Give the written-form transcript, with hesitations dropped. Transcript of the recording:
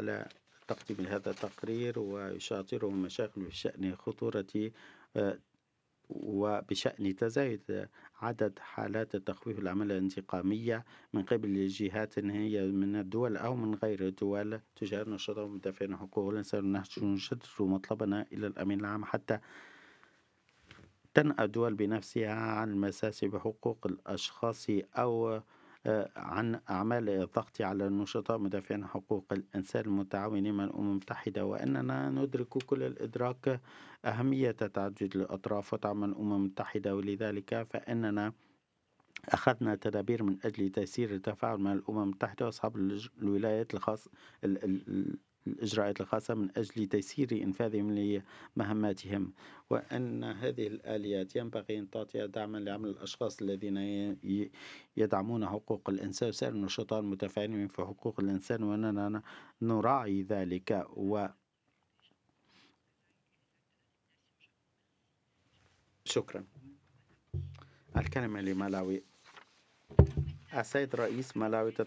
على تقديم هذا التقرير، ويشاطرهم مشاكل بشأن خطورة وبشأن تزايد عدد حالات التخويف العمل الانتقامية من قبل الجهات هي من الدول أو من غير الدول تجاه النشطاء ومدافعين حقوق الإنسان. نحن نشدد مطلبنا إلى الأمين العام حتى تنأى الدول بنفسها عن المساس بحقوق الأشخاص أو عن أعمال الضغط على النشطاء مدافعين حقوق الإنسان المتعاونين مع الأمم المتحدة، وأننا ندرك كل الإدراك أهمية تعدد الأطراف وتعمل الأمم المتحدة، ولذلك فإننا أخذنا تدابير من أجل تيسير التفاعل مع الأمم المتحدة وأصحاب الولايات الخاصة الإجراءات الخاصة من أجل تيسير إنفاذهم لمهماتهم، وأن هذه الآليات ينبغي أن تعطي دعما لعمل الأشخاص الذين يدعمون حقوق الإنسان وسائر النشطاء المتفاعلين في حقوق الإنسان، وأننا نراعي ذلك. شكرا. الكلمة لملاوي. السيد رئيس ملاوي.